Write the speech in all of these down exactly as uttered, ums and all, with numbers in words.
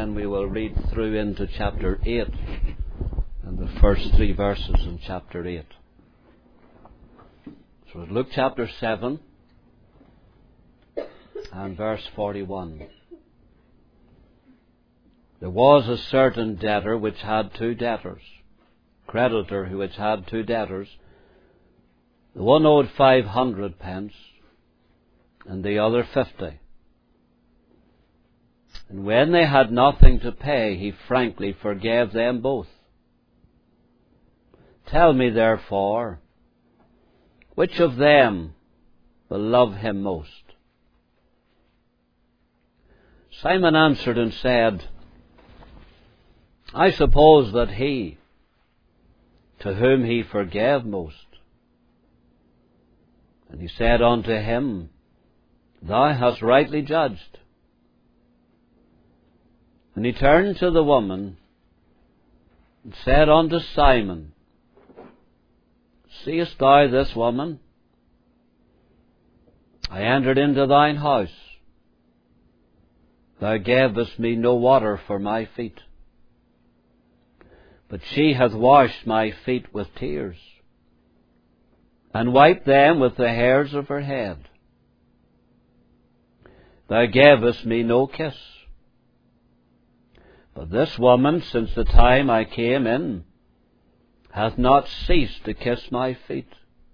then we will read through into chapter eight and the first three verses in chapter eight. So Luke chapter seven and verse forty-one. There was a certain debtor which had two debtors, creditor who which had two debtors. The one owed five hundred pence, and the other fifty. And when they had nothing to pay, he frankly forgave them both. Tell me, therefore, which of them will love him most? Simon answered and said, I suppose that he, to whom he forgave most. And he said unto him, Thou hast rightly judged. And he turned to the woman and said unto Simon, Seest thou this woman? I entered into thine house. Thou gavest me no water for my feet, but she hath washed my feet with tears, and wiped them with the hairs of her head. Thou gavest me no kiss, but this woman, since the time I came in, hath not ceased to kiss my feet.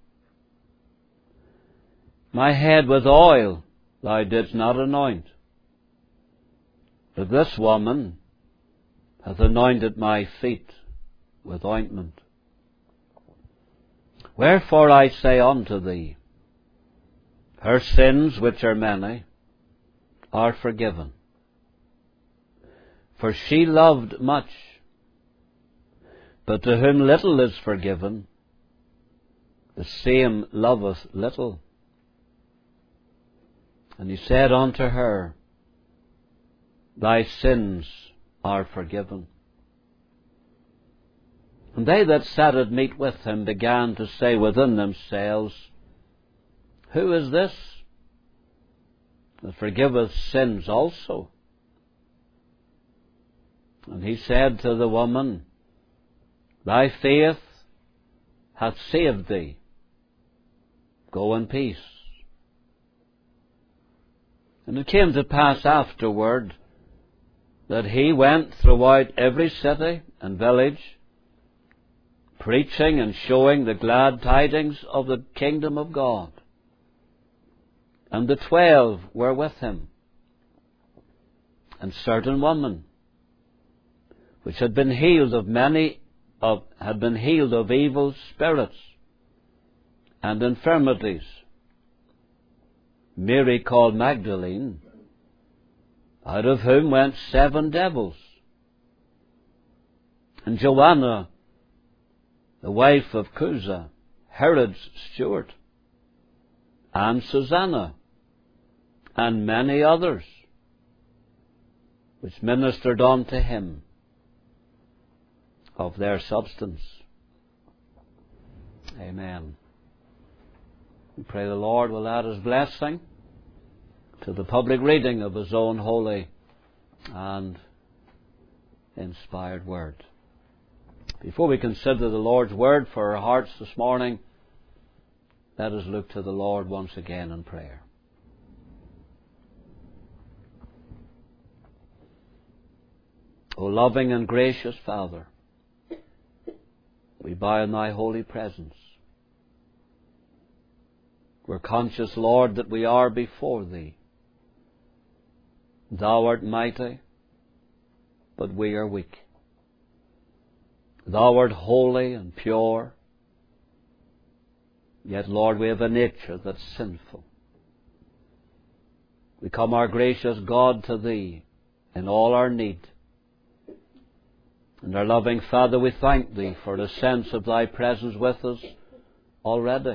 My head with oil thou didst not anoint, but this woman hath anointed my feet with ointment. Wherefore I say unto thee, her sins, which are many, are forgiven. For she loved much, but to whom little is forgiven, the same loveth little. And he said unto her, Thy sins are forgiven. And they that sat at meat with him began to say within themselves, Who is this that forgiveth sins also? And he said to the woman, Thy faith hath saved thee. Go in peace. And it came to pass afterward that he went throughout every city and village, preaching and showing the glad tidings of the kingdom of God. And the twelve were with him, and certain women, which had been healed of many of had been healed of evil spirits and infirmities. Mary called Magdalene, out of whom went seven devils, and Joanna, the wife of Chuza, Herod's steward, and Susanna, and many others, which ministered unto him of their substance. Amen. We pray the Lord will add His blessing to the public reading of His own holy and inspired Word. Before we consider the Lord's Word for our hearts this morning, let us look to the Lord once again in prayer. O loving and gracious Father, we bow in Thy holy presence. We're conscious, Lord, that we are before Thee. Thou art mighty, but we are weak. Thou art holy and pure, yet, Lord, we have a nature that's sinful. We come, our gracious God, to Thee in all our need. And our loving Father, we thank Thee for the sense of Thy presence with us already.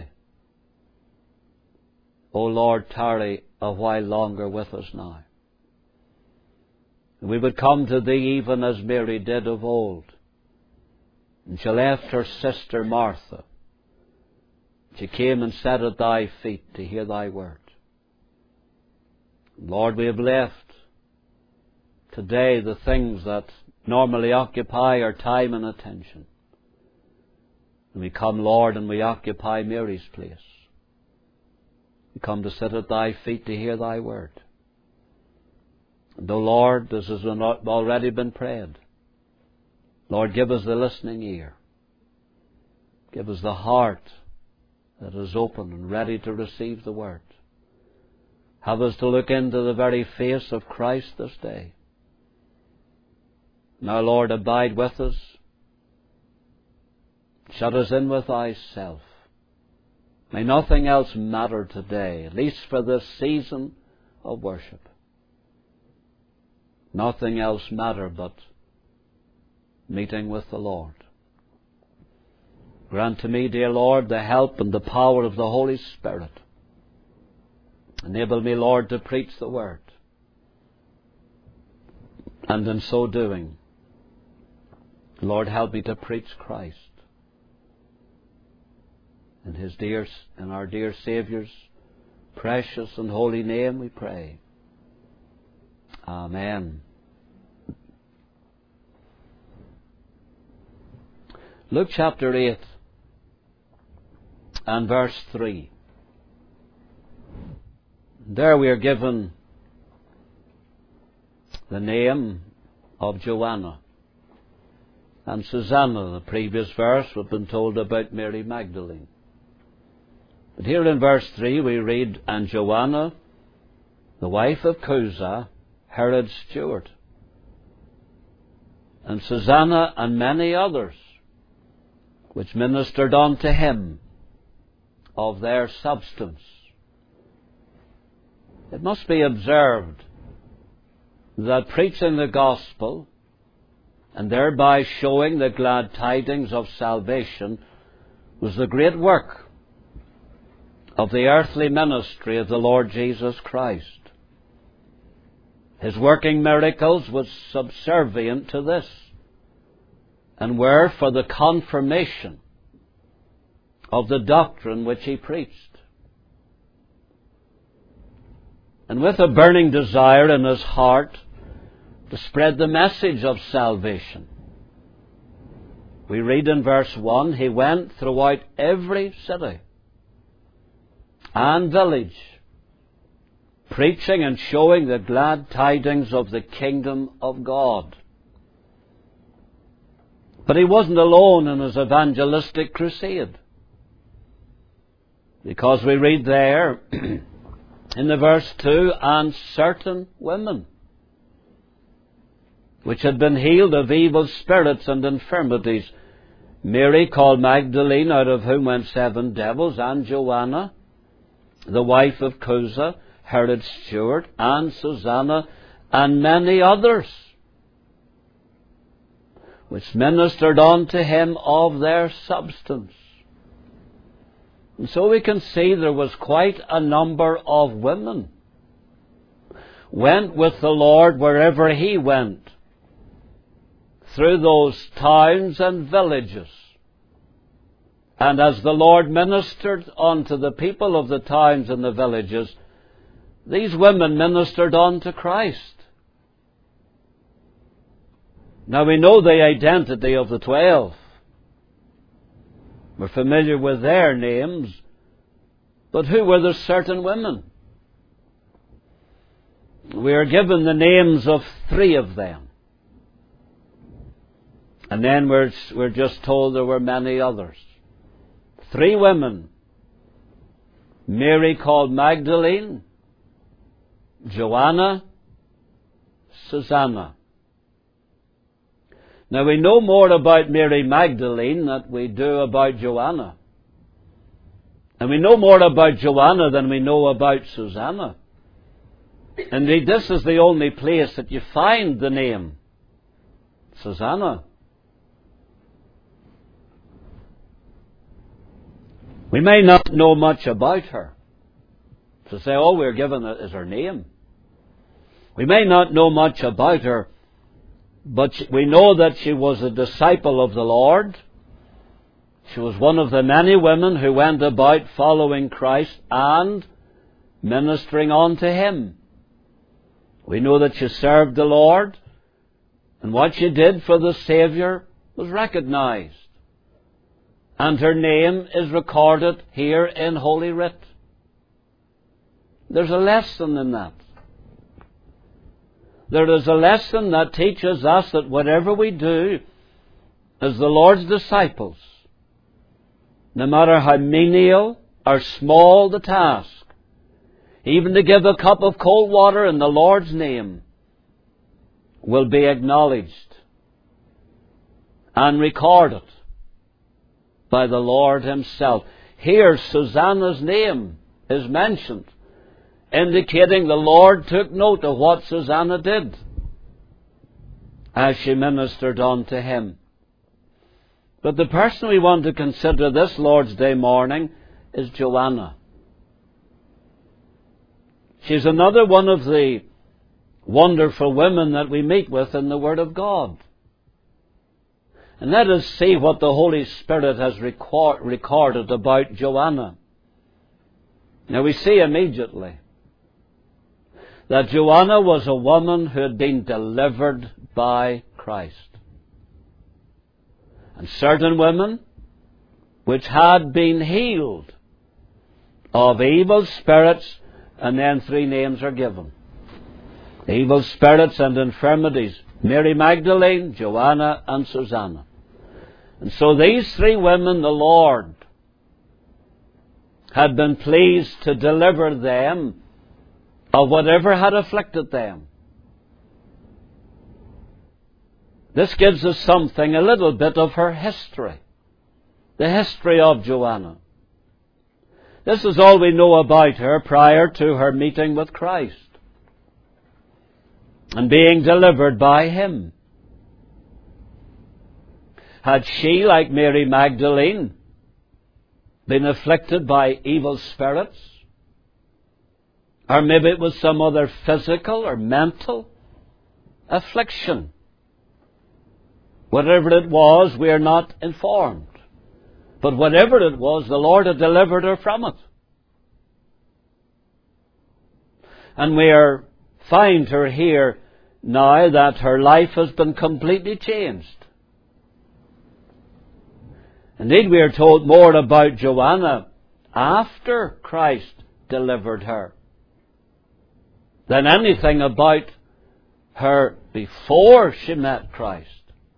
O Lord, tarry a while longer with us now. And we would come to Thee even as Mary did of old. And she left her sister Martha. She came and sat at Thy feet to hear Thy word. Lord, we have left today the things that normally occupy our time and attention. And we come, Lord, and we occupy Mary's place. We come to sit at Thy feet to hear Thy word. And, O Lord, this has already been prayed. Lord, give us the listening ear. Give us the heart that is open and ready to receive the word. Have us to look into the very face of Christ this day. Now, Lord, abide with us. Shut us in with Thyself. May nothing else matter today, at least for this season of worship. Nothing else matter but meeting with the Lord. Grant to me, dear Lord, the help and the power of the Holy Spirit. Enable me, Lord, to preach the word. And in so doing, Lord, help me to preach Christ. In His dear, in our dear Saviour's precious and holy name we pray. Amen. Luke chapter eight and verse three. There we are given the name of Joanna. And Susanna, the previous verse, we've been told about Mary Magdalene. But here in verse three we read, and Joanna, the wife of Chuza, Herod's steward, and Susanna and many others, which ministered unto him of their substance. It must be observed that preaching the gospel and thereby showing the glad tidings of salvation was the great work of the earthly ministry of the Lord Jesus Christ. His working miracles was subservient to this, and were for the confirmation of the doctrine which He preached. And with a burning desire in his heart to spread the message of salvation, we read in verse one, he went throughout every city and village, preaching and showing the glad tidings of the kingdom of God. But he wasn't alone in his evangelistic crusade, because we read there in the verse two, and certain women which had been healed of evil spirits and infirmities, Mary called Magdalene, out of whom went seven devils, and Joanna, the wife of Chuza, Herod's steward, and Susanna, and many others, which ministered unto him of their substance. And so we can see there was quite a number of women went with the Lord wherever He went, through those towns and villages. And as the Lord ministered unto the people of the towns and the villages, these women ministered unto Christ. Now we know the identity of the twelve. We're familiar with their names, but who were the certain women? We are given the names of three of them. And then we're, we're just told there were many others. Three women. Mary called Magdalene, Joanna, Susanna. Now we know more about Mary Magdalene than we do about Joanna. And we know more about Joanna than we know about Susanna. Indeed, this is the only place that you find the name Susanna. We may not know much about her. To say all we're given is her name. We may not know much about her, but we know that she was a disciple of the Lord. She was one of the many women who went about following Christ and ministering unto Him. We know that she served the Lord And what she did for the Saviour was recognized. And her name is recorded here in Holy Writ. There's a lesson in that. There is a lesson that teaches us that whatever we do as the Lord's disciples, no matter how menial or small the task, even to give a cup of cold water in the Lord's name, will be acknowledged and recorded by the Lord Himself. Here, Susanna's name is mentioned, indicating the Lord took note of what Susanna did as she ministered unto Him. But the person we want to consider this Lord's Day morning is Joanna. She's another one of the wonderful women that we meet with in the Word of God. And let us see what the Holy Spirit has record, recorded about Joanna. Now we see immediately that Joanna was a woman who had been delivered by Christ. And certain women which had been healed of evil spirits, and then three names are given. Evil spirits and infirmities: Mary Magdalene, Joanna, and Susanna. And so these three women, the Lord had been pleased to deliver them of whatever had afflicted them. This gives us something, a little bit of her history. The history of Joanna. This is all we know about her prior to her meeting with Christ and being delivered by Him. Had she, like Mary Magdalene, been afflicted by evil spirits? Or maybe it was some other physical or mental affliction. Whatever it was, we are not informed. But whatever it was, the Lord had delivered her from it. And we are, find her here now that her life has been completely changed. Indeed, we are told more about Joanna after Christ delivered her than anything about her before she met Christ.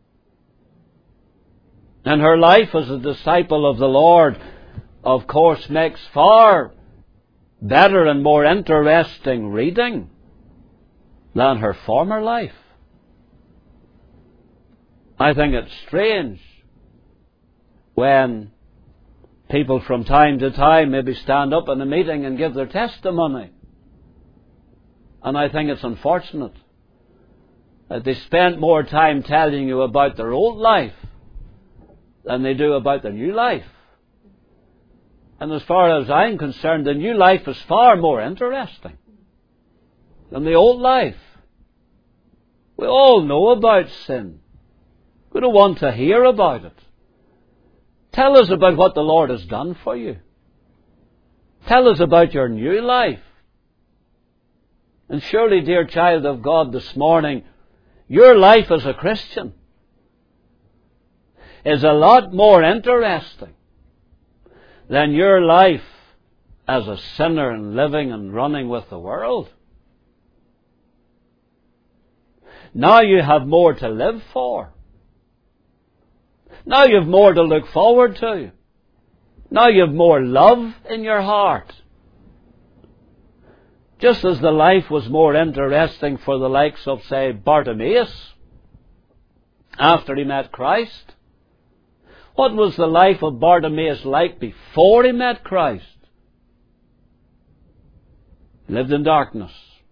And her life as a disciple of the Lord, of course, makes far better and more interesting reading than her former life. I think it's strange when people from time to time maybe stand up in a meeting and give their testimony. And I think it's unfortunate that they spend more time telling you about their old life than they do about their new life. And as far as I'm concerned, the new life is far more interesting than the old life. We all know about sin. We don't want to hear about it. Tell us about what the Lord has done for you. Tell us about your new life. And surely, dear child of God, this morning, your life as a Christian is a lot more interesting than your life as a sinner and living and running with the world. Now you have more to live for. Now you have more to look forward to. Now you have more love in your heart. Just as the life was more interesting for the likes of, say, Bartimaeus after he met Christ. What was the life of Bartimaeus like before he met Christ? He lived in darkness.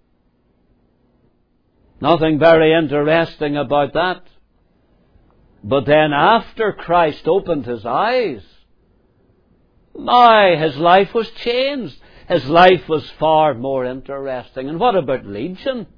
Nothing very interesting about that. But then after Christ opened his eyes, my, his life was changed. His life was far more interesting. And what about Legion?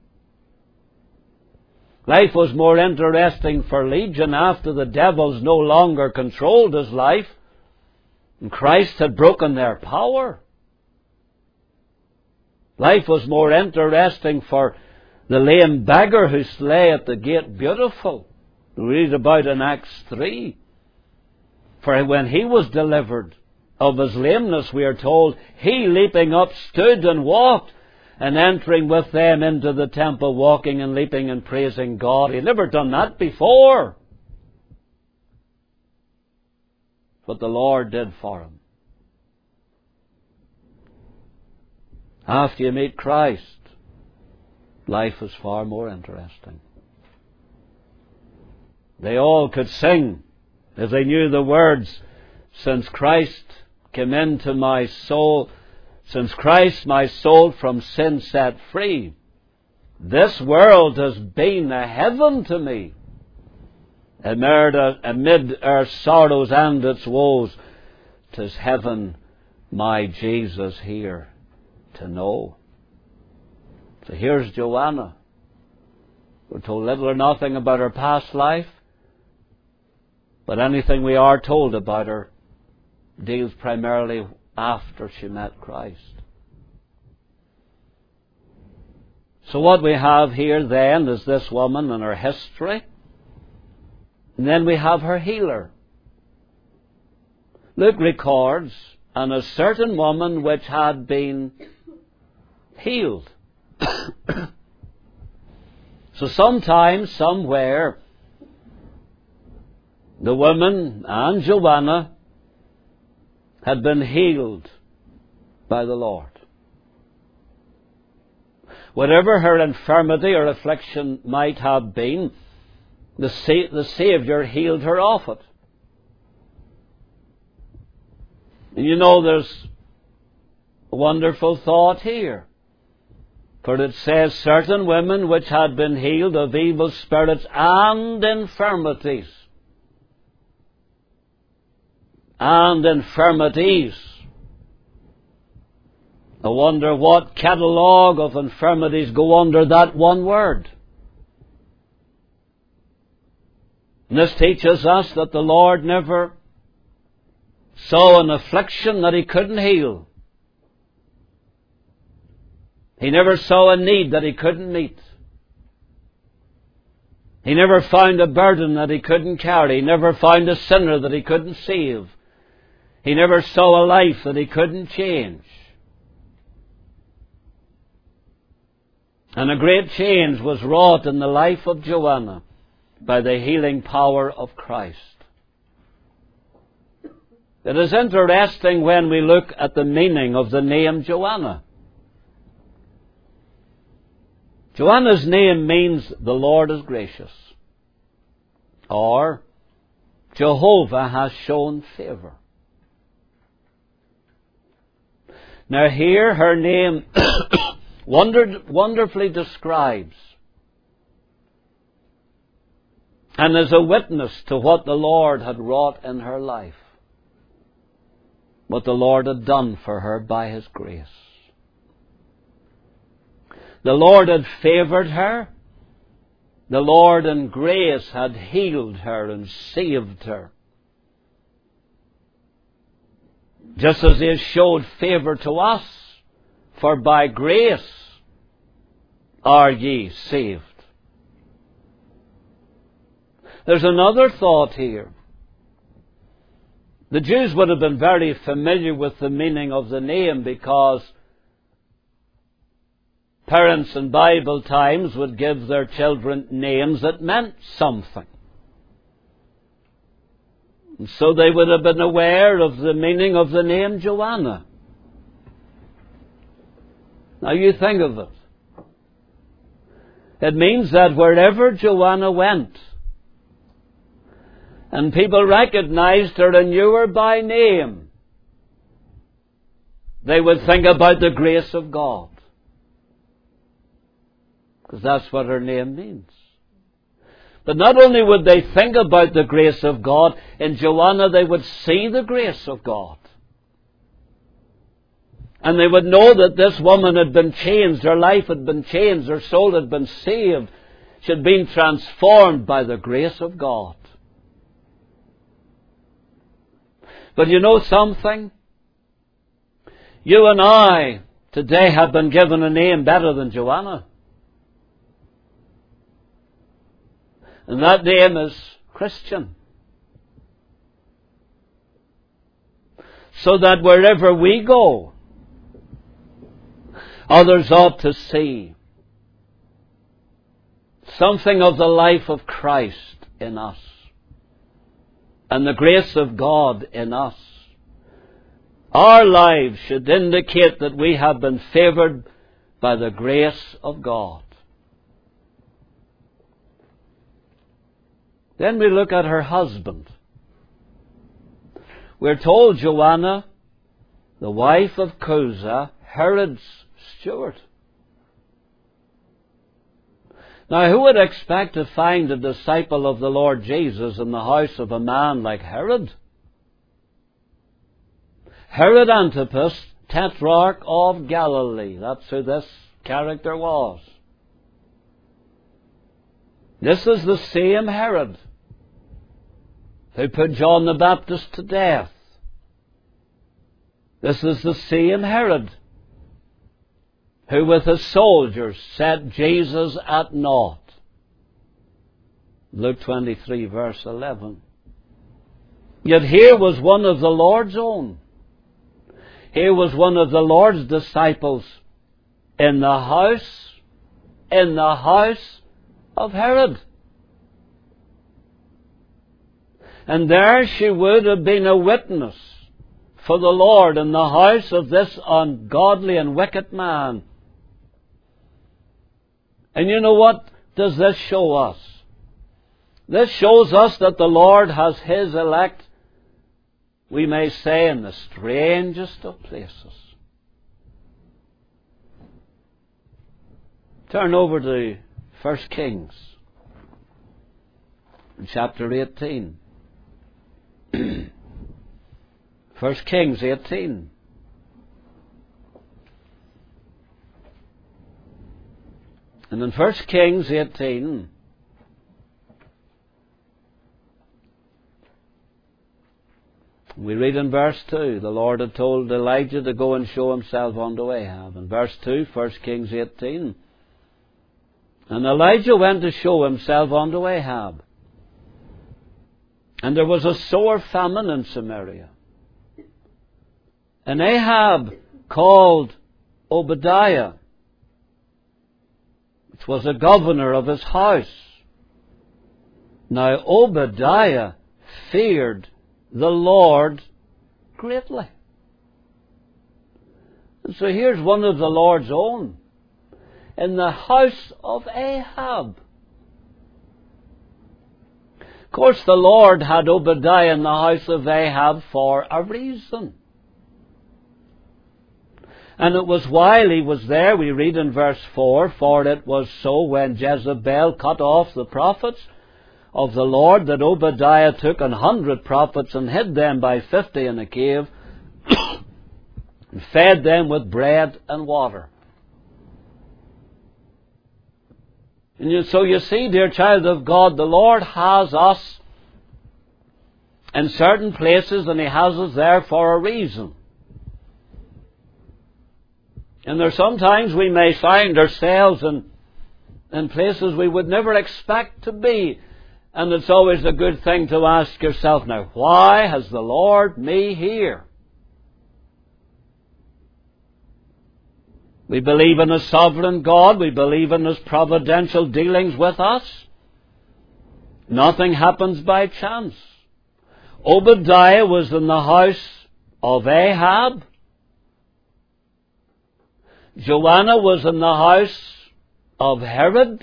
Life was more interesting for Legion after the devils no longer controlled his life and Christ had broken their power. Life was more interesting for The lame beggar who lay at the gate, beautiful. We read about in Acts three. For when he was delivered of his lameness, we are told, he leaping up stood and walked, and entering with them into the temple, walking and leaping and praising God. He'd never done that before. But the Lord did for him. After you meet Christ, life is far more interesting. They all could sing as they knew the words, since Christ came into my soul, since Christ my soul from sin set free, this world has been a heaven to me. Amid, amid our sorrows and its woes, 'tis heaven my Jesus here to know. So here's Joanna. We're told little or nothing about her past life, but anything we are told about her deals primarily after she met Christ. So what we have here then is this woman and her history, and then we have her healer. Luke records, and a certain woman which had been healed. So sometimes, somewhere, the woman and Joanna had been healed by the Lord. Whatever her infirmity or affliction might have been, the, Sa- the Saviour healed her of it. And you know, there's a wonderful thought here. For it says, certain women which had been healed of evil spirits and infirmities. And infirmities. I wonder what catalogue of infirmities go under that one word. And this teaches us that the Lord never saw an affliction that He couldn't heal. He never saw a need that He couldn't meet. He never found a burden that He couldn't carry. He never found a sinner that He couldn't save. He never saw a life that He couldn't change. And a great change was wrought in the life of Joanna by the healing power of Christ. It is interesting when we look at the meaning of the name Joanna. Joanna's name means the Lord is gracious, or Jehovah has shown favour. Now here her name wondered, wonderfully describes and is a witness to what the Lord had wrought in her life, what the Lord had done for her by His grace. The Lord had favoured her. The Lord in grace had healed her and saved her. Just as He has showed favour to us, for by grace are ye saved. There's another thought here. The Jews would have been very familiar with the meaning of the name, because parents in Bible times would give their children names that meant something. And so they would have been aware of the meaning of the name Joanna. Now you think of it. It means that wherever Joanna went, and people recognized her and knew her by name, they would think about the grace of God. Because that's what her name means. But not only would they think about the grace of God, in Joanna they would see the grace of God. And they would know that this woman had been changed, her life had been changed, her soul had been saved. She had been transformed by the grace of God. But you know something? You and I today have been given a name better than Joanna. And that name is Christian. So that wherever we go, others ought to see something of the life of Christ in us and the grace of God in us. Our lives should indicate that we have been favored by the grace of God. Then we look at her husband. We're told Joanna, the wife of Chuza, Herod's steward. Now, who would expect to find a disciple of the Lord Jesus in the house of a man like Herod? Herod Antipas, Tetrarch of Galilee. That's who this character was. This is the same Herod who put John the Baptist to death. This is the same Herod who with his soldiers set Jesus at naught. Luke twenty-three, verse eleven. Yet here was one of the Lord's own. Here was one of the Lord's disciples in the house, in the house of Herod. And there she would have been a witness for the Lord in the house of this ungodly and wicked man. And you know what does this show us? This shows us that the Lord has His elect, we may say, in the strangest of places. Turn over to First Kings, chapter eighteen. First Kings eighteen. And in First Kings eighteen, we read in verse two, the Lord had told Elijah to go and show himself unto Ahab. In verse two, First Kings eighteen, and Elijah went to show himself unto Ahab. And there was a sore famine in Samaria. And Ahab called Obadiah, which was a governor of his house. Now Obadiah feared the Lord greatly. And so here's one of the Lord's own in the house of Ahab. Of course, the Lord had Obadiah in the house of Ahab for a reason. And it was while he was there, we read in verse four, for it was so when Jezebel cut off the prophets of the Lord that Obadiah took an hundred prophets and hid them by fifty in a cave and fed them with bread and water. And you, so you see, dear child of God, the Lord has us in certain places and He has us there for a reason. And there sometimes we may find ourselves in, in places we would never expect to be. And it's always a good thing to ask yourself, now, why has the Lord me here? We believe in a sovereign God. We believe in His providential dealings with us. Nothing happens by chance. Obadiah was in the house of Ahab. Joanna was in the house of Herod.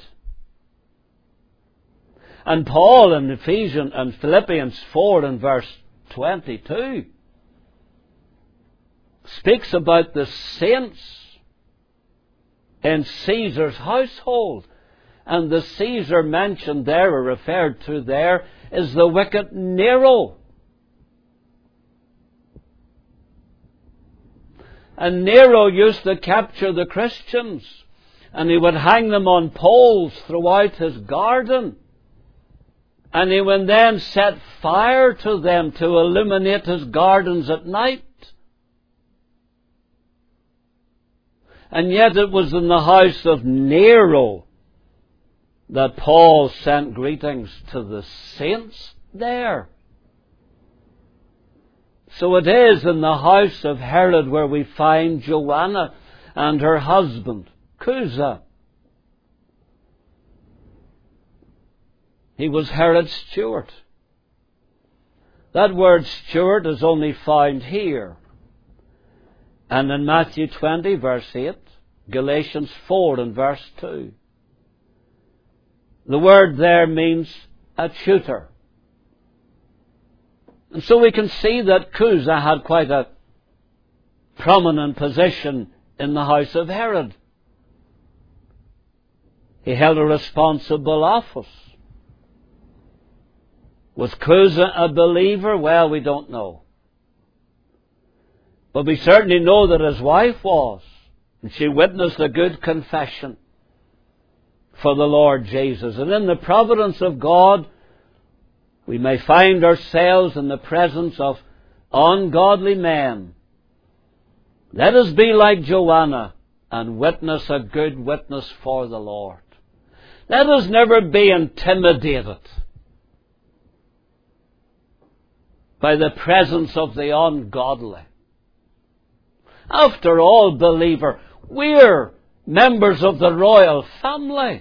And Paul in Ephesians and Philippians four and verse twenty-two speaks about the saints in Caesar's household. And the Caesar mentioned there, or referred to there, is the wicked Nero. And Nero used to capture the Christians, and he would hang them on poles throughout his garden. And he would then set fire to them to illuminate his gardens at night. And yet it was in the house of Nero that Paul sent greetings to the saints there. So it is in the house of Herod where we find Joanna and her husband, Chuza. He was Herod's steward. That word steward is only found here. And in Matthew twenty, verse eight, Galatians four and verse two. The word there means a tutor. And so we can see that Chuza had quite a prominent position in the house of Herod. He held a responsible office. Was Chuza a believer? Well, we don't know. But we certainly know that his wife was. And she witnessed a good confession for the Lord Jesus. And in the providence of God, we may find ourselves in the presence of ungodly men. Let us be like Joanna and witness a good witness for the Lord. Let us never be intimidated by the presence of the ungodly. After all, believer, we're members of the royal family.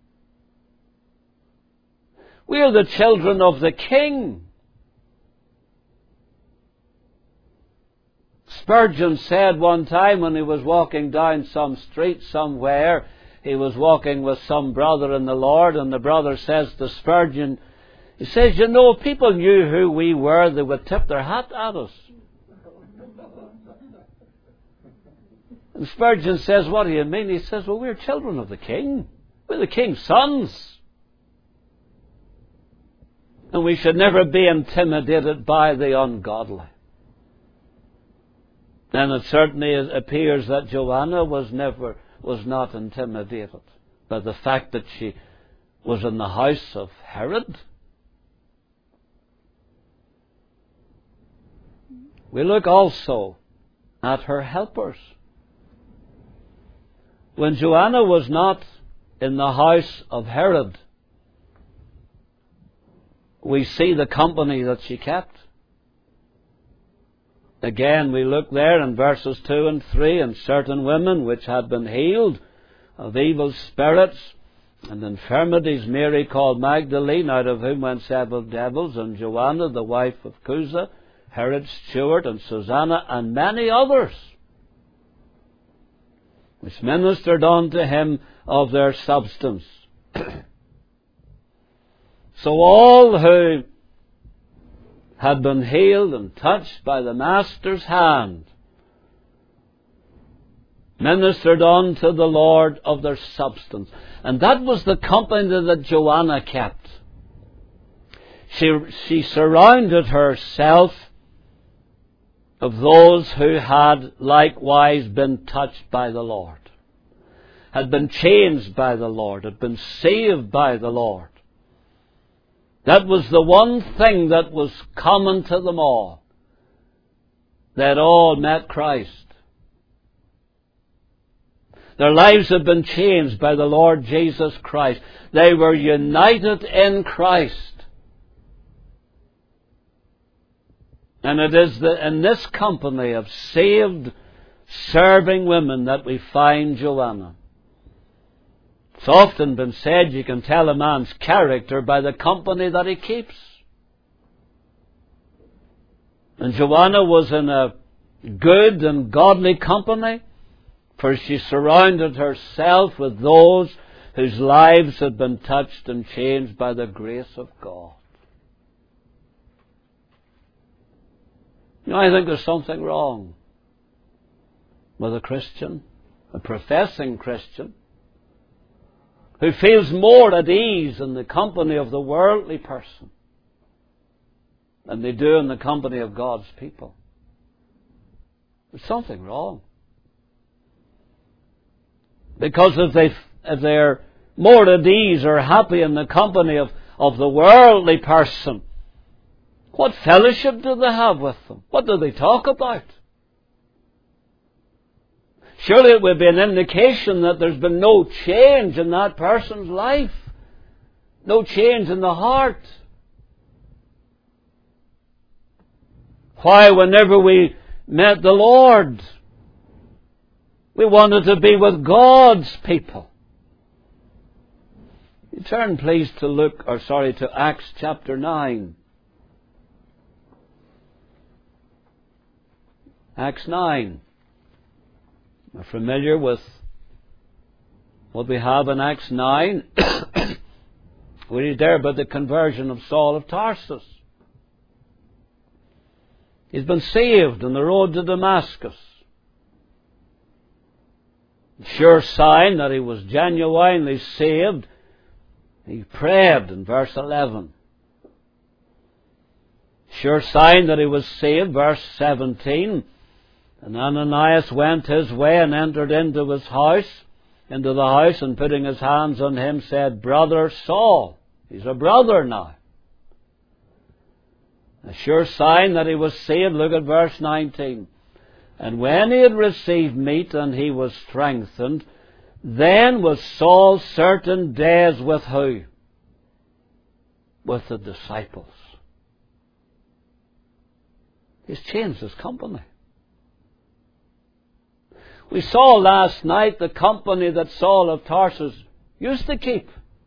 We are the children of the King. Spurgeon said one time when he was walking down some street somewhere, he was walking with some brother in the Lord, and the brother says to Spurgeon, he says, you know, if people knew who we were, they would tip their hat at us. And Spurgeon says, what do you mean? He says, well, we're children of the King. We're the King's sons. And we should never be intimidated by the ungodly. And it certainly appears that Joanna was never, was not intimidated by the fact that she was in the house of Herod. We look also at her helpers. When Joanna was not in the house of Herod, we see the company that she kept. Again, we look there in verses two and three, and certain women which had been healed of evil spirits and infirmities, Mary called Magdalene, out of whom went several devils, and Joanna, the wife of Chuza, Herod's steward, and Susanna, and many others, which ministered unto him of their substance. So all who had been healed and touched by the Master's hand ministered unto the Lord of their substance. And that was the company that Joanna kept. She, she surrounded herself of those who had likewise been touched by the Lord, had been changed by the Lord, had been saved by the Lord. That was the one thing that was common to them all. That all met Christ. Their lives had been changed by the Lord Jesus Christ. They were united in Christ. And it is the, in this company of saved, serving women that we find Joanna. It's often been said you can tell a man's character by the company that he keeps. And Joanna was in a good and godly company, for she surrounded herself with those whose lives had been touched and changed by the grace of God. You know, I think there's something wrong with a Christian, a professing Christian, who feels more at ease in the company of the worldly person than they do in the company of God's people. There's something wrong. Because if, they, if they're more at ease or happy in the company of, of the worldly person, what fellowship do they have with them? What do they talk about? Surely it would be an indication that there's been no change in that person's life No change in the heart. Why, whenever we met the Lord, we wanted to be with God's people. You turn please to Luke, or sorry, to Acts chapter nine. Acts nine. We're familiar with what we have in Acts nine. We read there about the conversion of Saul of Tarsus. He's been saved on the road to Damascus. Sure sign that he was genuinely saved. He prayed in verse eleven. Sure sign that he was saved, verse seventeen. And Ananias went his way and entered into his house, into the house, and putting his hands on him said, Brother Saul. He's a brother now. A sure sign that he was saved. Look at verse nineteen. And when he had received meat and he was strengthened, then was Saul certain days with who? With the disciples. He's changed his company. We saw last night the company that Saul of Tarsus used to keep.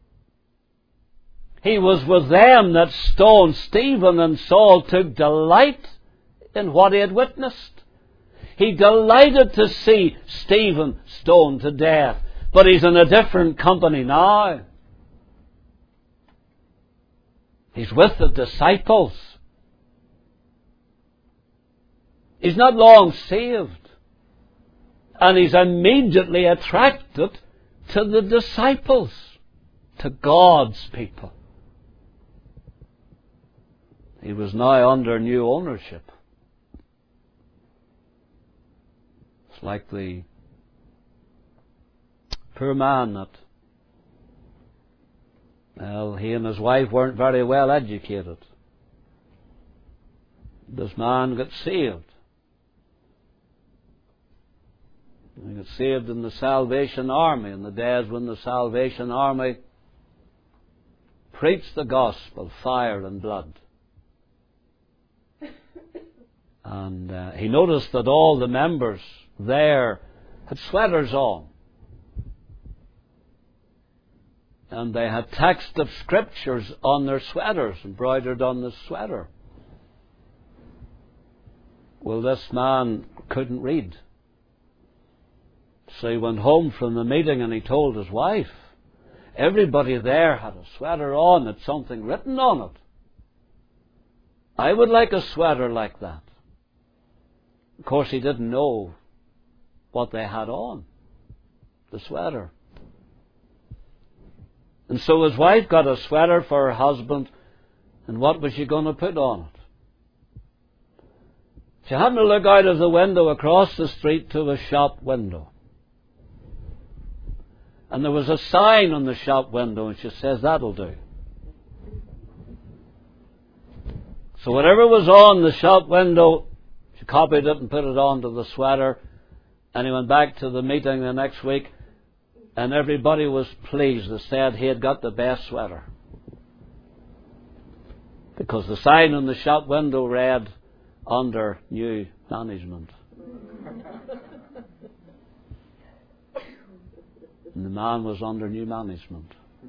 He was with them that stoned Stephen, and Saul took delight in what he had witnessed. He delighted to see Stephen stoned to death. But he's in a different company now. He's with the disciples. He's not long saved. And he's immediately attracted to the disciples, to God's people. He was now under new ownership. It's like the poor man that, well, he and his wife weren't very well educated. This man got saved. He got saved in the Salvation Army, in the days when the Salvation Army preached the gospel, fire and blood. And uh, he noticed that all the members there had sweaters on. And they had text of scriptures on their sweaters, embroidered on the sweater. Well, this man couldn't read. So he went home from the meeting and he told his wife. Everybody there had a sweater on, had something written on it. I would like a sweater like that. Of course, he didn't know what they had on, the sweater. And so his wife got a sweater for her husband, and what was she going to put on it? She happened to look out of the window across the street to a shop window. And there was a sign on the shop window, and she says, that'll do. So whatever was on the shop window, she copied it and put it onto the sweater. And he went back to the meeting the next week, and everybody was pleased. They said he had got the best sweater. Because the sign on the shop window read, under new management. And the man was under new management.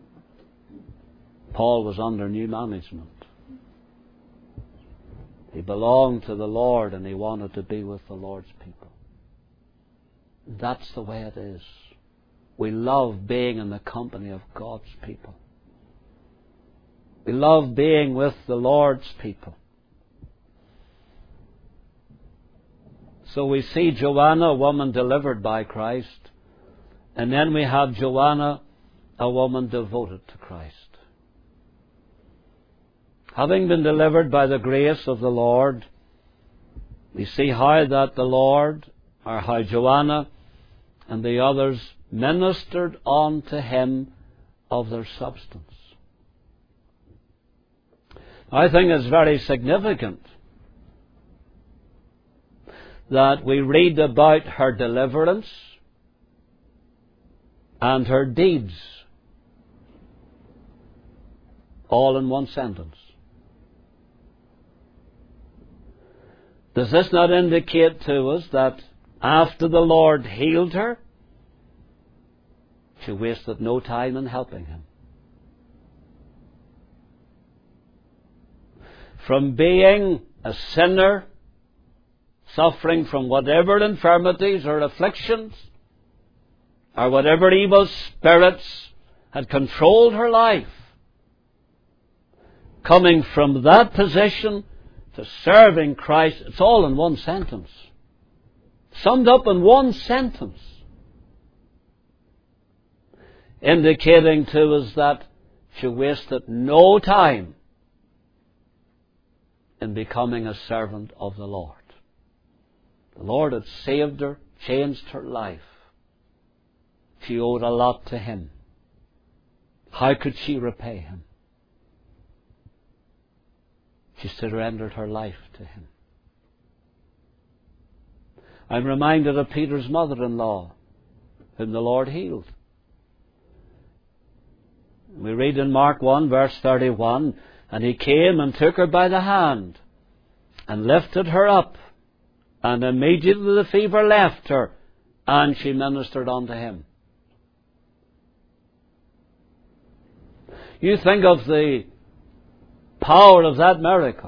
Paul was under new management. He belonged to the Lord and he wanted to be with the Lord's people. That's the way it is. We love being in the company of God's people. We love being with the Lord's people. So we see Joanna, a woman delivered by Christ. And then we have Joanna, a woman devoted to Christ. Having been delivered by the grace of the Lord, we see how that the Lord, or how Joanna and the others ministered unto him of their substance. I think it's very significant that we read about her deliverance and her deeds. All in one sentence. Does this not indicate to us that after the Lord healed her, she wasted no time in helping him? From being a sinner, suffering from whatever infirmities or afflictions, or whatever evil spirits had controlled her life, coming from that position to serving Christ, it's all in one sentence. Summed up in one sentence. Indicating to us that she wasted no time in becoming a servant of the Lord. The Lord had saved her, changed her life. She owed a lot to Him. How could she repay Him? She surrendered her life to Him. I'm reminded of Peter's mother-in-law, whom the Lord healed. We read in Mark one, verse thirty-one, and He came and took her by the hand and lifted her up, and immediately the fever left her, and she ministered unto Him. You think of the power of that miracle.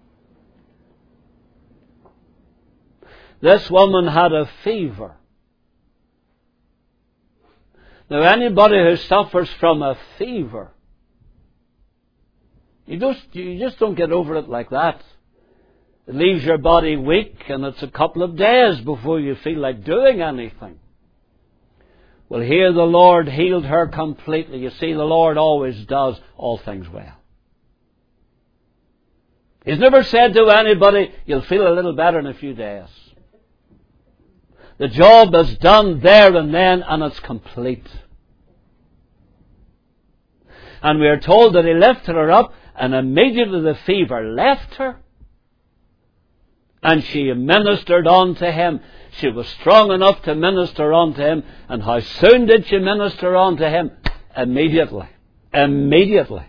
This woman had a fever. Now, anybody who suffers from a fever, you just, you just don't get over it like that. It leaves your body weak, and it's a couple of days before you feel like doing anything. Well, here the Lord healed her completely. You see, the Lord always does all things well. He's never said to anybody, you'll feel a little better in a few days. The job is done there and then, and it's complete. And we are told that He lifted her up, and immediately the fever left her, and she ministered unto Him. She was strong enough to minister unto Him. And how soon did she minister unto Him? Immediately. Immediately.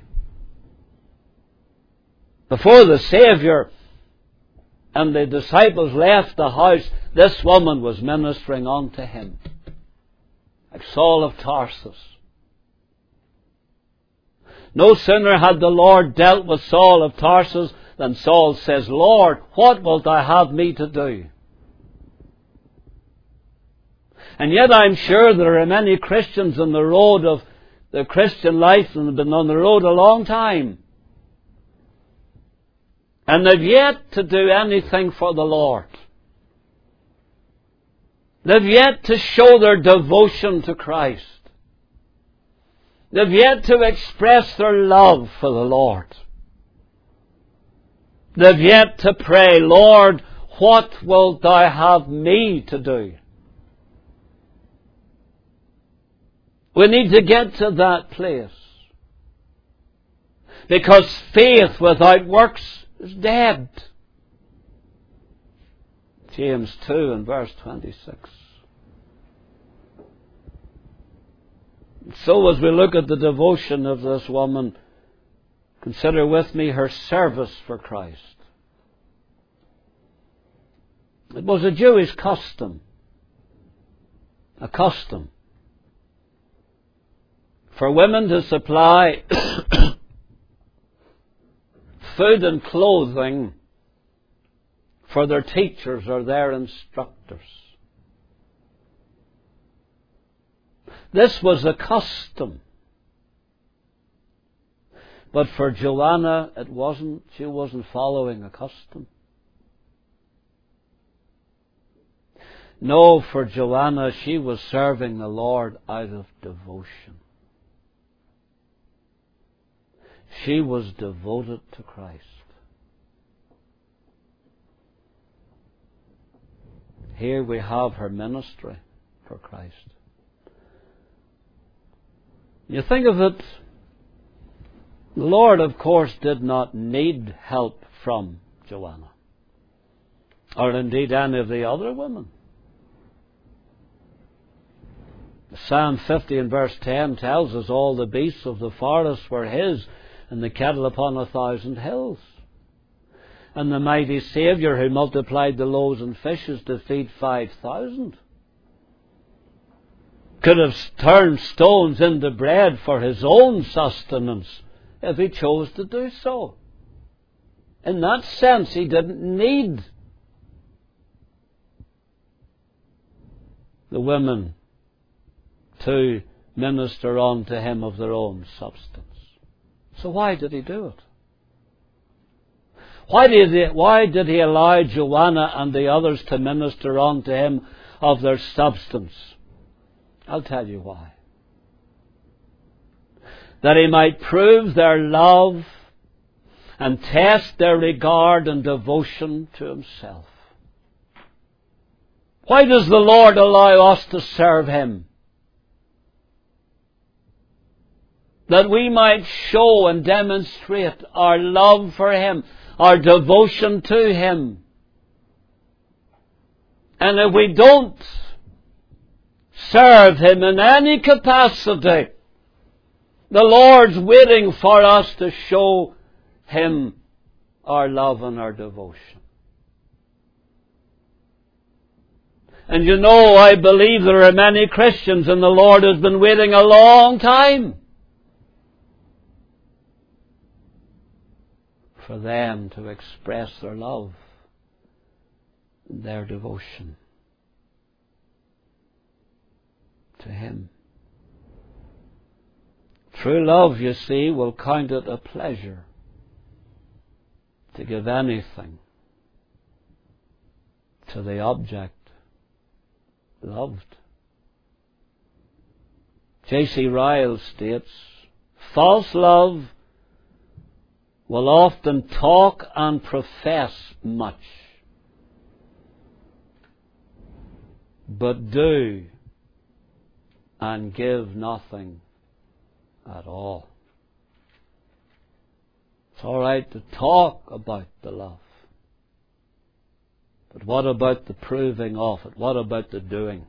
Before the Saviour and the disciples left the house, this woman was ministering unto Him. Like Saul of Tarsus. No sooner had the Lord dealt with Saul of Tarsus than Saul says, Lord, what wilt Thou have me to do? And yet I'm sure there are many Christians on the road of the Christian life and have been on the road a long time. And they've yet to do anything for the Lord. They've yet to show their devotion to Christ. They've yet to express their love for the Lord. They've yet to pray, Lord, what wilt Thou have me to do? We need to get to that place. Because faith without works is dead. James two and verse twenty-six. So as we look at the devotion of this woman, consider with me her service for Christ. It was a Jewish custom, a custom, for women to supply food and clothing for their teachers or their instructors. This was a custom. But for Joanna, it wasn't. She wasn't following a custom. No, for Joanna, she was serving the Lord out of devotion. She was devoted to Christ. Here we have her ministry for Christ. You think of it, the Lord, of course, did not need help from Joanna, or indeed any of the other women. Psalm fifty and verse ten tells us all the beasts of the forest were His, and the kettle upon a thousand hills. And the mighty Saviour who multiplied the loaves and fishes to feed five thousand could have turned stones into bread for his own sustenance if he chose to do so. In that sense, he didn't need the women to minister unto him of their own substance. So why did he do it? Why did he, why did he allow Joanna and the others to minister unto him of their substance? I'll tell you why. That he might prove their love and test their regard and devotion to himself. Why does the Lord allow us to serve him? That we might show and demonstrate our love for him, our devotion to him. And if we don't serve him in any capacity, the Lord's waiting for us to show him our love and our devotion. And you know, I believe there are many Christians, and the Lord has been waiting a long time for them to express their love and their devotion to him. True love, you see, will count it a pleasure to give anything to the object loved. J C Ryle states, false love will often talk and profess much, but do and give nothing at all. It's all right to talk about the love, but what about the proving of it? What about the doing?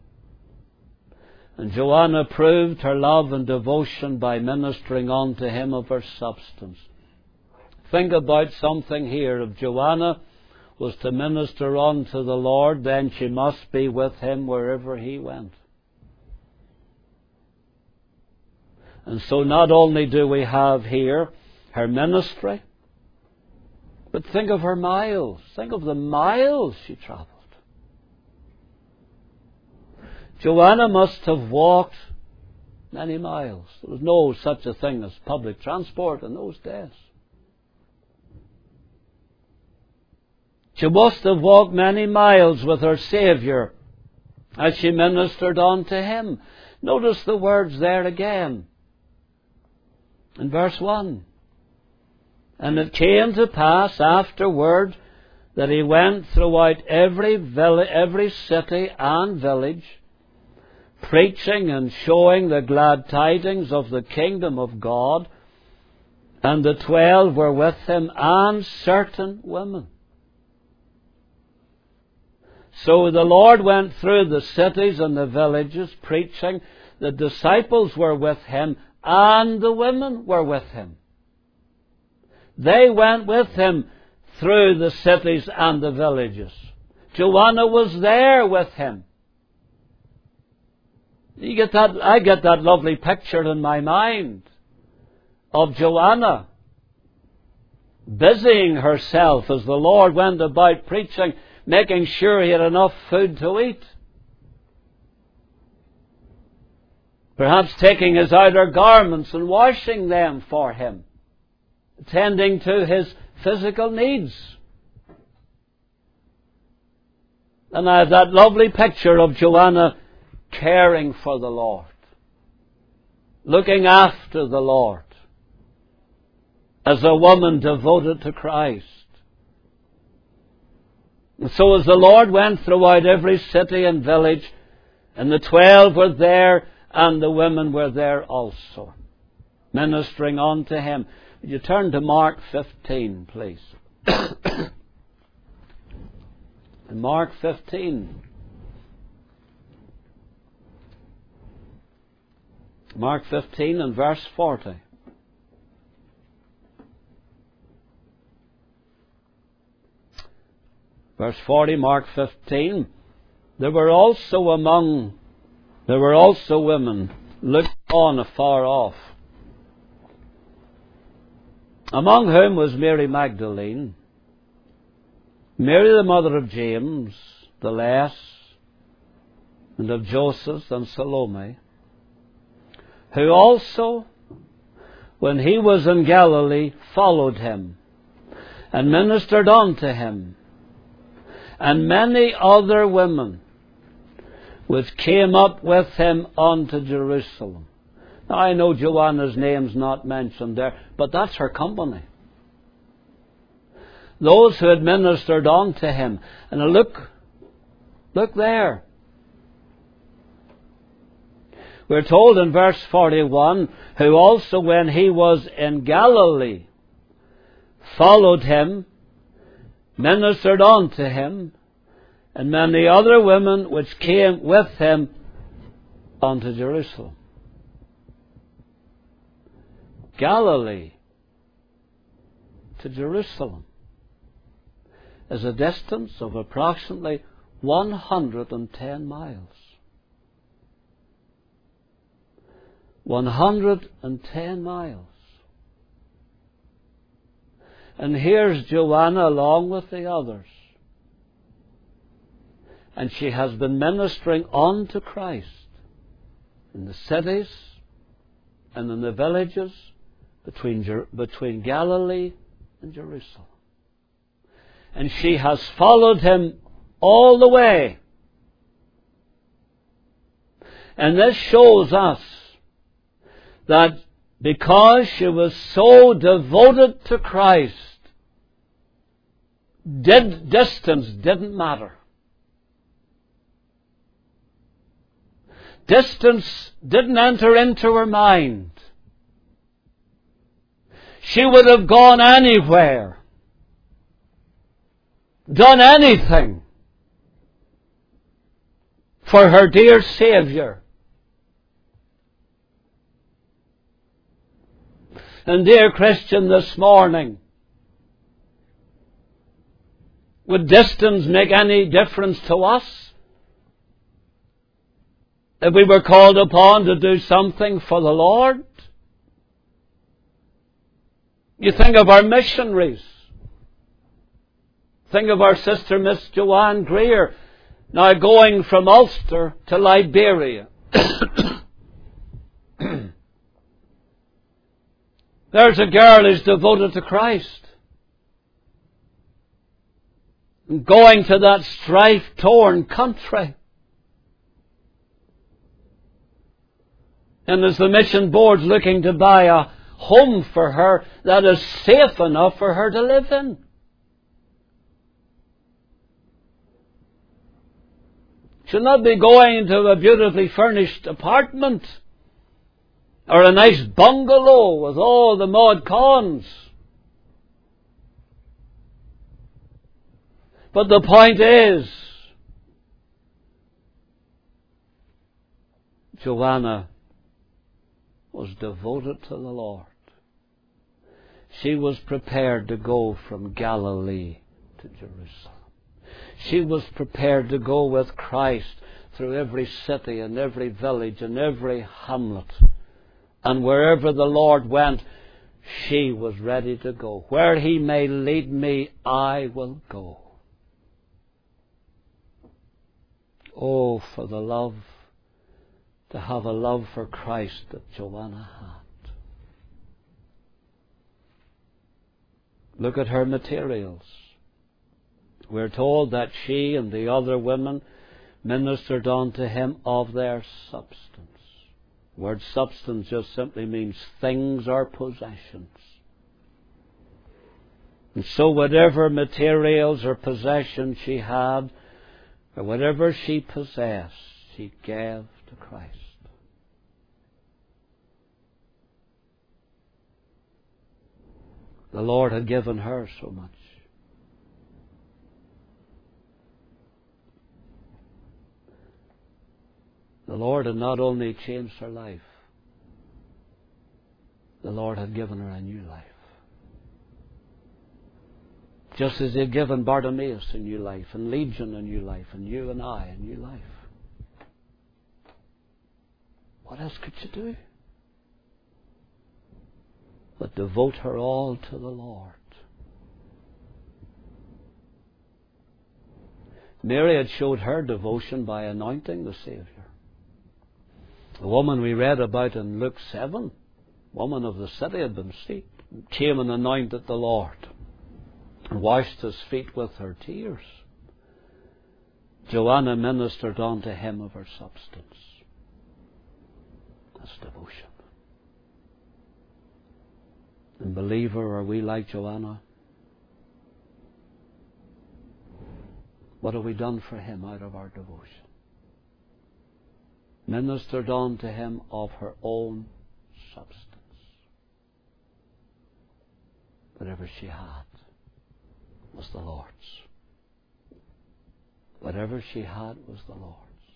And Joanna proved her love and devotion by ministering unto him of her substance. Think about something here. If Joanna was to minister unto the Lord, then she must be with him wherever he went. And so not only do we have here her ministry, but think of her miles. Think of the miles she travelled. Joanna must have walked many miles. There was no such a thing as public transport in those days. She must have walked many miles with her Saviour as she ministered unto him. Notice the words there again. In verse one. And it came to pass afterward that he went throughout every village, every city and village, preaching and showing the glad tidings of the kingdom of God. And the twelve were with him, and certain women. So the Lord went through the cities and the villages preaching. The disciples were with him, and the women were with him. They went with him through the cities and the villages. Joanna was there with him. You get that? I get that lovely picture in my mind of Joanna busying herself as the Lord went about preaching, making sure he had enough food to eat. Perhaps taking his outer garments and washing them for him, attending to his physical needs. And I have that lovely picture of Joanna caring for the Lord, looking after the Lord, as a woman devoted to Christ. And so as the Lord went throughout every city and village, and the twelve were there, and the women were there also, ministering unto him. Would you turn to Mark fifteen, please? In Mark fifteen. Mark fifteen and verse forty. Verse forty, Mark fifteen. There were also among, there were also women looking on afar off, among whom was Mary Magdalene, Mary the mother of James the Less, and of Joseph and Salome, who also, when he was in Galilee, followed him, and ministered unto him, and many other women which came up with him unto Jerusalem. Now I know Joanna's name's not mentioned there, but that's her company. Those who had ministered unto him. And now look, look there. We're told in verse forty-one, who also when he was in Galilee followed him, ministered unto him, and many other women which came with him unto Jerusalem. Galilee to Jerusalem is a distance of approximately one hundred ten miles. one hundred ten miles. And here's Joanna along with the others. And she has been ministering unto Christ in the cities and in the villages between, Jer- between Galilee and Jerusalem. And she has followed him all the way. And this shows us that because she was so devoted to Christ, did, distance didn't matter. Distance didn't enter into her mind. She would have gone anywhere, done anything for her dear Saviour. And dear Christian, this morning, would distance make any difference to us? If we were called upon to do something for the Lord? You think of our missionaries. Think of our sister Miss Joanne Greer, now going from Ulster to Liberia. There's a girl who's devoted to Christ. And going to that strife-torn country. And as the mission board's looking to buy a home for her that is safe enough for her to live in. She'll not be going to a beautifully furnished apartment or a nice bungalow with all the mod cons. But the point is, Joanna was devoted to the Lord. She was prepared to go from Galilee to Jerusalem. She was prepared to go with Christ through every city and every village and every hamlet. And wherever the Lord went, she was ready to go. Where He may lead me, I will go. Oh, for the love, to have a love for Christ that Joanna had. Look at her materials. We're told that she and the other women ministered unto him of their substance. The word substance just simply means things or possessions. And so whatever materials or possessions she had, or whatever she possessed, she gave to Christ. The Lord had given her so much. The Lord had not only changed her life, the Lord had given her a new life. Just as He had given Bartimaeus a new life, and Legion a new life, and you and I a new life. What else could you do but devote her all to the Lord? Mary had showed her devotion by anointing the Saviour. The woman we read about in Luke seven, woman of the city, had been sick, came and anointed the Lord and washed His feet with her tears. Joanna ministered unto Him of her substance. That's devotion. And believer, are we like Joanna? What have we done for Him out of our devotion? Ministered unto Him of her own substance. Whatever she had was the Lord's. Whatever she had was the Lord's.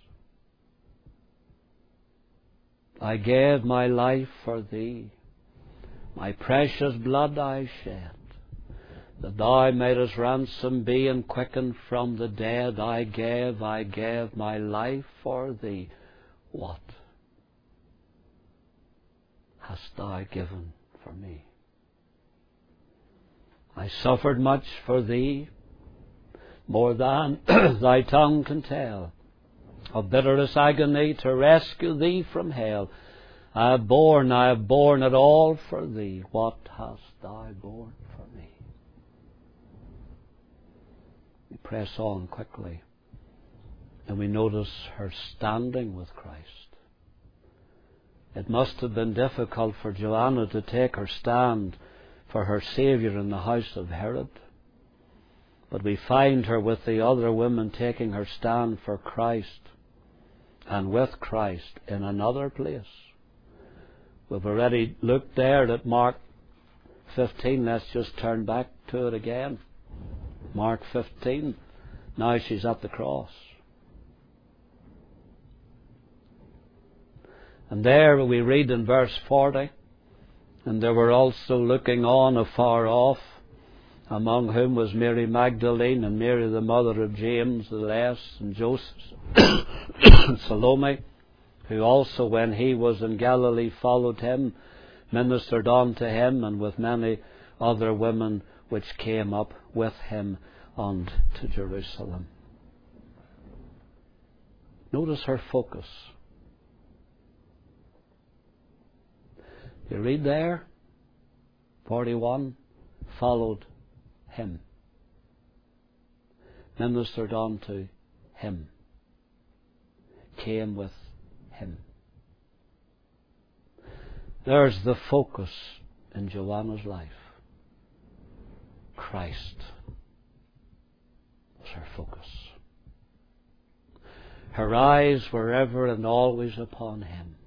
I gave my life for thee, my precious blood I shed, that thou mightest ransom be and quicken from the dead. I gave, I gave my life for thee. What hast thou given for me? I suffered much for thee, more than thy tongue can tell, of bitterest agony to rescue thee from hell. I have borne, I have borne it all for thee. What hast thou borne for me? We press on quickly, and we notice her standing with Christ. It must have been difficult for Joanna to take her stand for her Saviour in the house of Herod. But we find her with the other women taking her stand for Christ and with Christ in another place. We've already looked there at Mark fifteen. Let's just turn back to it again. Mark fifteen. Now she's at the cross. And there we read in verse forty, and they were also looking on afar off, among whom was Mary Magdalene and Mary the mother of James the Less and Joseph and Salome, who also when he was in Galilee followed him, ministered unto him, and with many other women which came up with him unto Jerusalem. Notice her focus. You read there, forty-one, followed him. Ministered unto him. Came with him. There's the focus in Joanna's life. Christ was her focus. Her eyes were ever and always upon him.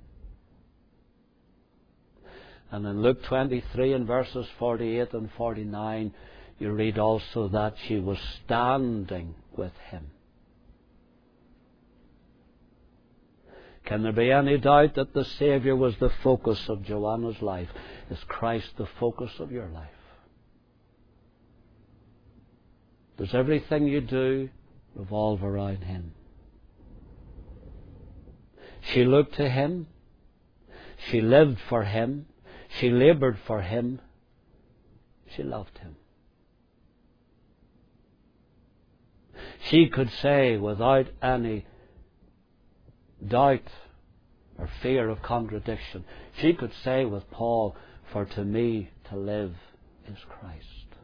And in Luke twenty-three and verses forty-eight and forty-nine, you read also that she was standing with him. Can there be any doubt that the Saviour was the focus of Joanna's life? Is Christ the focus of your life? Does everything you do revolve around him? She looked to him. She lived for him. She laboured for him. She loved him. She could say without any doubt or fear of contradiction, she could say with Paul, for to me to live is Christ.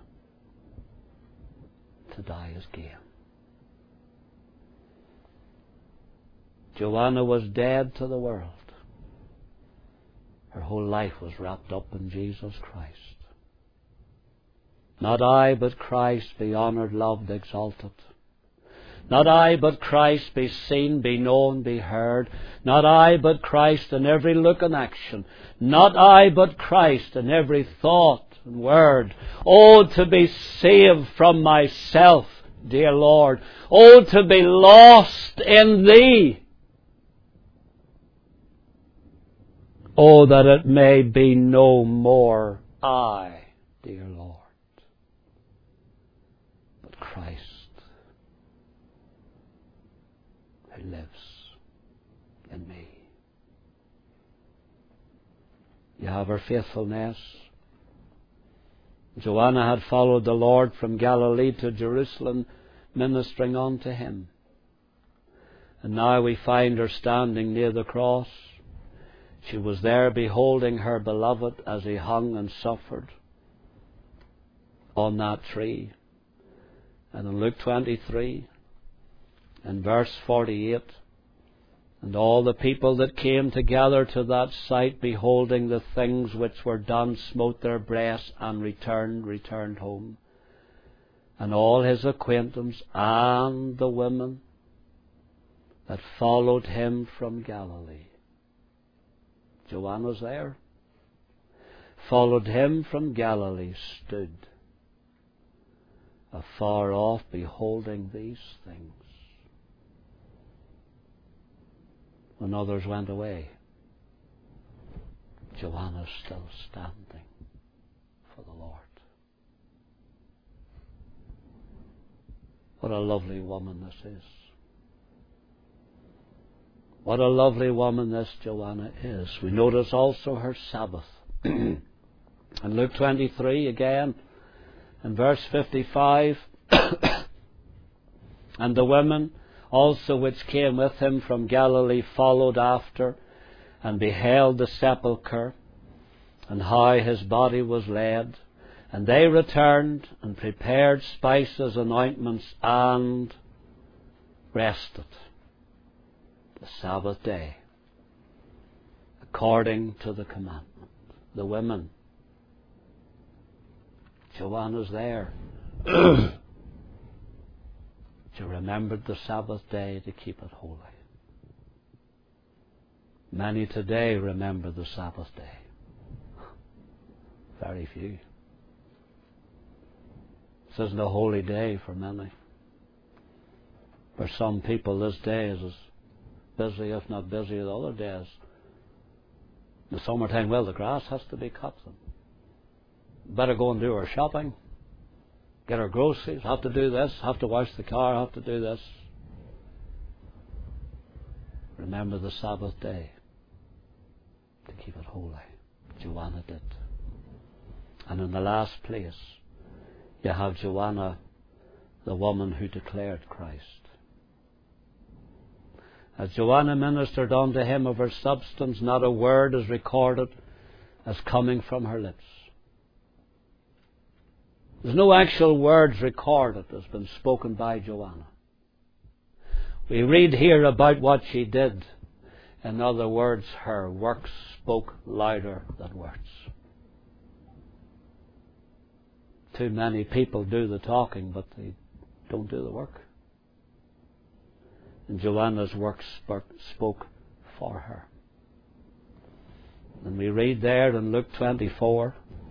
To die is gain. Joanna was dead to the world. Her whole life was wrapped up in Jesus Christ. Not I, but Christ be honoured, loved, exalted. Not I, but Christ be seen, be known, be heard. Not I, but Christ in every look and action. Not I, but Christ in every thought and word. Oh, to be saved from myself, dear Lord. Oh, to be lost in Thee. Oh, that it may be no more I, dear Lord. Christ who lives in me. You have her faithfulness. Joanna had followed the Lord from Galilee to Jerusalem, ministering unto him. And now we find her standing near the cross. She was there beholding her beloved as he hung and suffered on that tree. And in Luke twenty-three, in verse forty-eight, and all the people that came together to that sight, beholding the things which were done, smote their breasts and returned, returned home. And all his acquaintance and the women that followed him from Galilee. Joanna's there. Followed him from Galilee, stood afar off, beholding these things. When others went away, Joanna's still standing for the Lord. What a lovely woman this is. What a lovely woman this Joanna is. We notice also her Sabbath. In Luke twenty-three again, in verse fifty-five, and the women also which came with him from Galilee followed after, and beheld the sepulchre, and how his body was laid. And they returned, and prepared spices and ointments, and rested the Sabbath day, according to the commandment. The women, Joanna's there. She remembered the Sabbath day to keep it holy. Many today remember the Sabbath day. Very few. This isn't a holy day for many. For some people, this day is as busy, if not busier, than other days. In the summertime, well, the grass has to be cut. Better go and do our shopping. Get our groceries, have to do this, have to wash the car, have to do this. Remember the Sabbath day to keep it holy. Joanna did. And in the last place, you have Joanna, the woman who declared Christ. As Joanna ministered unto him of her substance, not a word is recorded as coming from her lips. There's no actual words recorded that's been spoken by Joanna. We read here about what she did. In other words, her works spoke louder than words. Too many people do the talking, but they don't do the work. And Joanna's works spoke for her. And we read there in Luke twenty-four,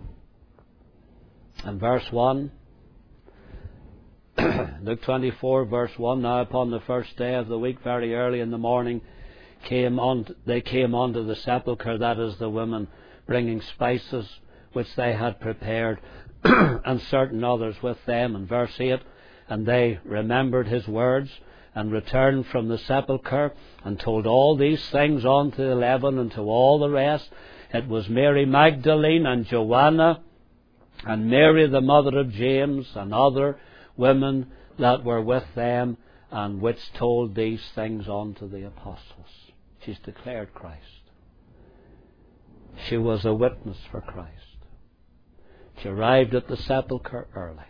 and verse one, Luke twenty-four, verse one, now upon the first day of the week, very early in the morning, came on, they came unto the sepulchre, that is the women, bringing spices which they had prepared, and certain others with them. And verse eight, and they remembered his words, and returned from the sepulchre, and told all these things unto the eleven, and to all the rest. It was Mary Magdalene, and Joanna, and Mary the mother of James, and other women that were with them, and which told these things unto the apostles. She's declared Christ. She was a witness for Christ. She arrived at the sepulchre early.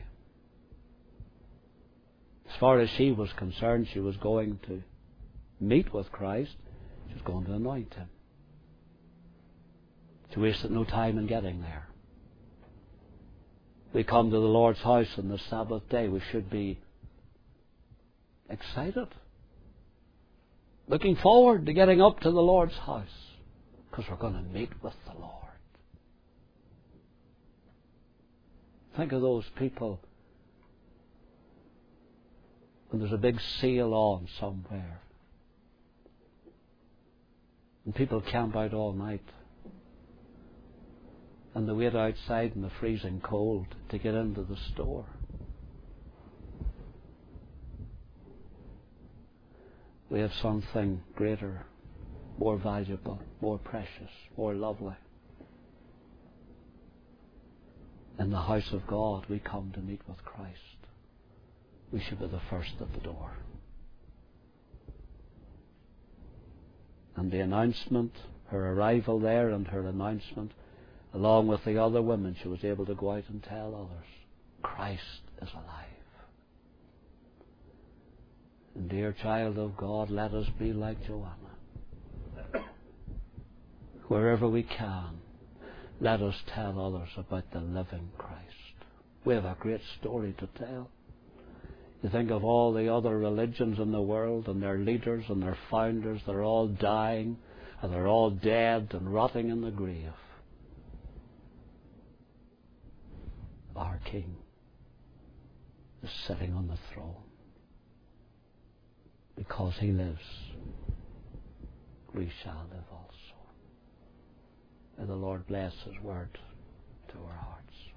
As far as she was concerned, she was going to meet with Christ. She was going to anoint him. She wasted no time in getting there. We come to the Lord's house on the Sabbath day. We should be excited, looking forward to getting up to the Lord's house, because we're going to meet with the Lord. Think of those people when there's a big sale on somewhere, and people camp out all night, and they wait outside in the freezing cold to get into the store. We have something greater, more valuable, more precious, more lovely. In the house of God, we come to meet with Christ. We should be the first at the door. And the announcement, her arrival there and her announcement, along with the other women, she was able to go out and tell others, Christ is alive. And dear child of God, let us be like Joanna. Wherever we can, let us tell others about the living Christ. We have a great story to tell. You think of all the other religions in the world and their leaders and their founders, they're all dying and they're all dead and rotting in the grave. Our King is sitting on the throne. Because He lives, we shall live also. May the Lord bless His word to our hearts.